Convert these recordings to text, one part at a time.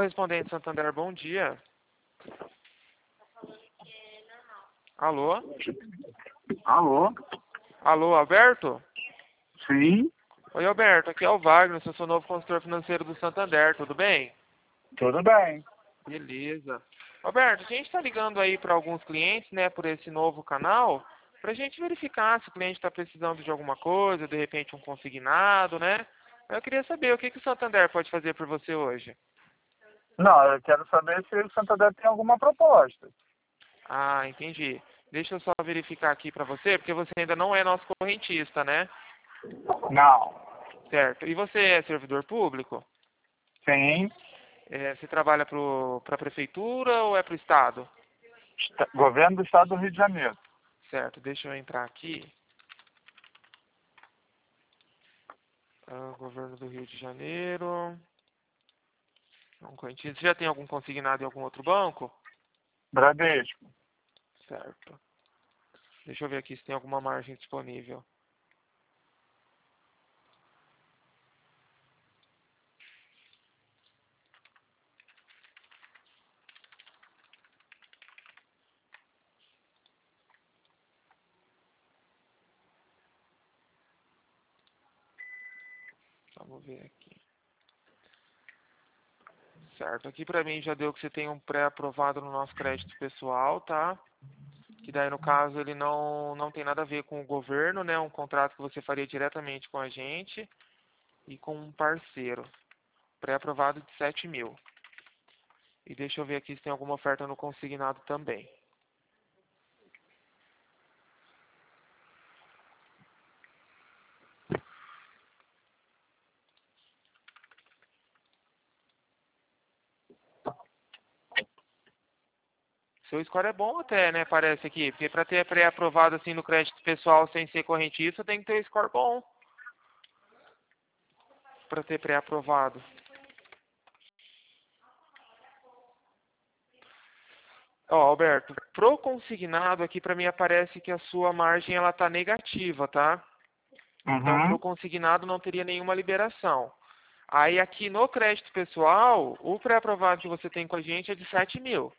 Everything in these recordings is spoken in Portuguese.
Correspondente Santander, bom dia. Alô? Alô? Alô, Alberto? Sim, Oi, Alberto, aqui é o Wagner, sou seu novo consultor financeiro do Santander, tudo bem? tudo bem. Beleza. Alberto, a gente está ligando aí para alguns clientes, né, por esse novo canal, para a gente verificar se o cliente está precisando de alguma coisa, de repente um consignado, né? Eu queria saber o que o Santander pode fazer por você hoje. Não, eu quero saber se o Santander tem alguma proposta. Ah, entendi. Deixa eu só verificar aqui para você, porque você ainda não é nosso correntista, né? Não. Certo. E você é servidor público? Sim. Você trabalha para a prefeitura ou é para o estado? Governo do Estado do Rio de Janeiro. Certo, deixa eu entrar aqui. Governo do Rio de Janeiro. Não conheço. Você já tem algum consignado em algum outro banco? Bradesco. Certo. Deixa eu ver aqui se tem alguma margem disponível. Vamos ver aqui. Certo, aqui pra mim já deu que você tem um pré-aprovado no nosso crédito pessoal, tá? Que daí no caso ele não tem nada a ver com o governo, né? Um contrato que você faria diretamente com a gente e com um parceiro. Pré-aprovado de 7 mil. E deixa eu ver aqui se tem alguma oferta no consignado também. Seu score é bom até, né? Parece aqui. Porque para ter pré-aprovado assim no crédito pessoal sem ser correntista, tem que ter um score bom. Para ter pré-aprovado. Ó, Alberto, pro consignado aqui para mim aparece que a sua margem ela tá negativa, tá? Então pro Uhum. consignado não teria nenhuma liberação. Aí aqui no crédito pessoal, o pré-aprovado que você tem com a gente é de 7 mil.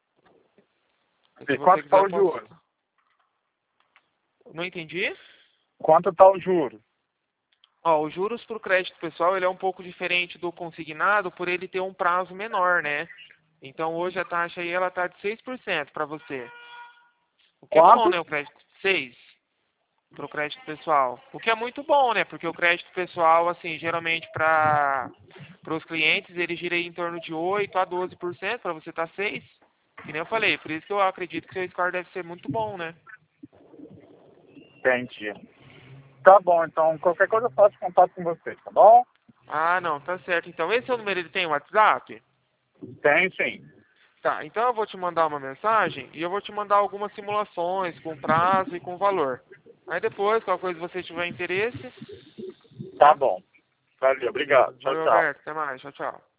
Se E você quanto está quiser, eu o posso... juro? Não entendi? Quanto está o juro? Ó, os juros para o crédito pessoal ele é um pouco diferente do consignado por ele ter um prazo menor, né? Então hoje a taxa aí ela tá de 6% para você. O que é bom, Quanto? né? O crédito 6 para o crédito pessoal. O que é muito bom, né? Porque o crédito pessoal, assim, geralmente para os clientes ele gira aí em torno de 8 a 12%, para você tá 6. Que nem eu falei, por isso que eu acredito que seu score deve ser muito bom, né? Entendi. Tá bom, então qualquer coisa eu faço contato com vocês, tá bom? Ah, não, tá certo. Então esse é o número, ele tem WhatsApp? Tem sim. Tá, então eu vou te mandar uma mensagem e eu vou te mandar algumas simulações com prazo e com valor. Aí depois, qualquer coisa você tiver interesse, Tá tá? bom. Valeu, obrigado. Beleza. Tchau, Valeu, tchau. Alberto. Até mais. Tchau, tchau.